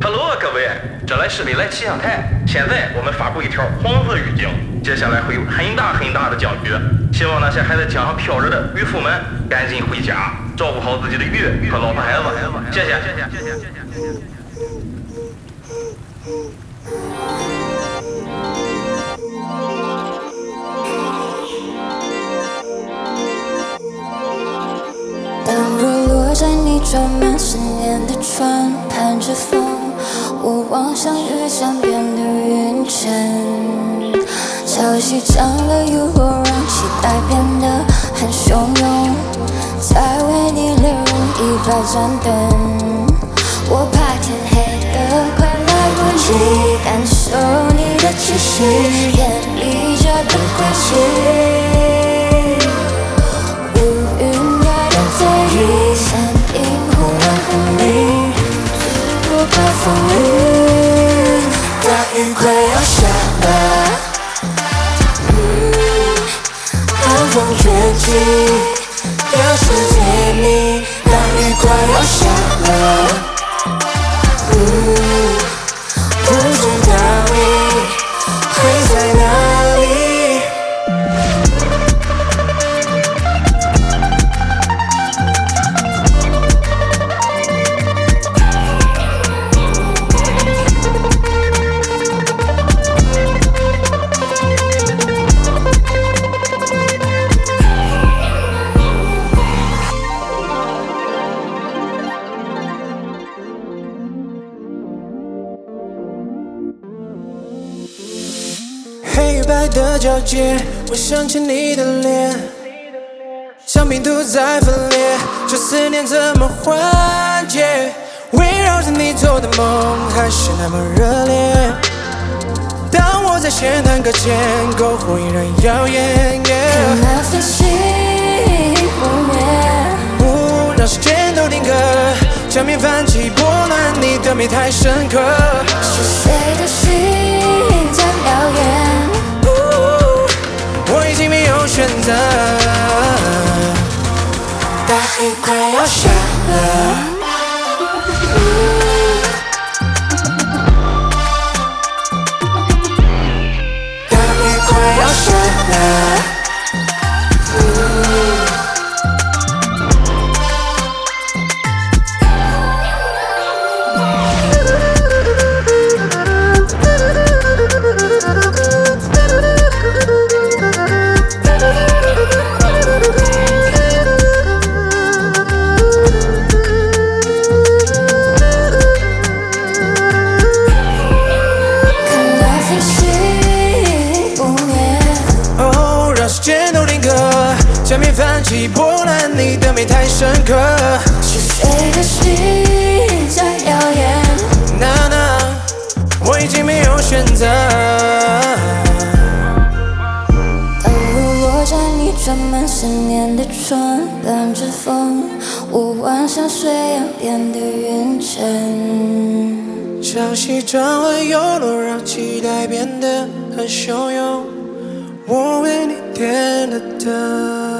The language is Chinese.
Hello，各位，这里是未来气象台。现在我们发布一条黄色预警，接下来会有很大的降雨，希望那些还在江上漂着的渔夫们赶紧回家，照顾好自己的鱼和老婆孩子。谢谢。 当日落在你装满思念的船，盼着风，我望向雨伞边的云层。潮汐涨了又落，让期待变得很汹涌，在为你流100盏灯。我怕天黑得快来不及感受你的气息，眼里这个轨迹。山映红蓝和你，自过暴风雨，大雨快要下了，寒风卷起，要世界里，大雨快要下了，不知道你会在哪里。 黑与白的交界，我想起你的脸，像病毒在分裂，这思念怎么缓解？围绕着你做的梦还是那么热烈。当我在线弹搁浅，篝火依然耀眼。 看那繁星不灭， 让时间都定格，将面泛起波澜，你的美太深刻。 是谁的心在表演？ 我已经没有选择， 大雨快要下了， 大雨快要下了。将面泛起波澜，你的美太深刻。 是谁的心在耀眼？ 那，我已经没有选择。 当日落在你装满思念的船，伴着风，我望向水岸边的云层。 潮汐涨了又落，让期待变得很汹涌。我为你点了灯。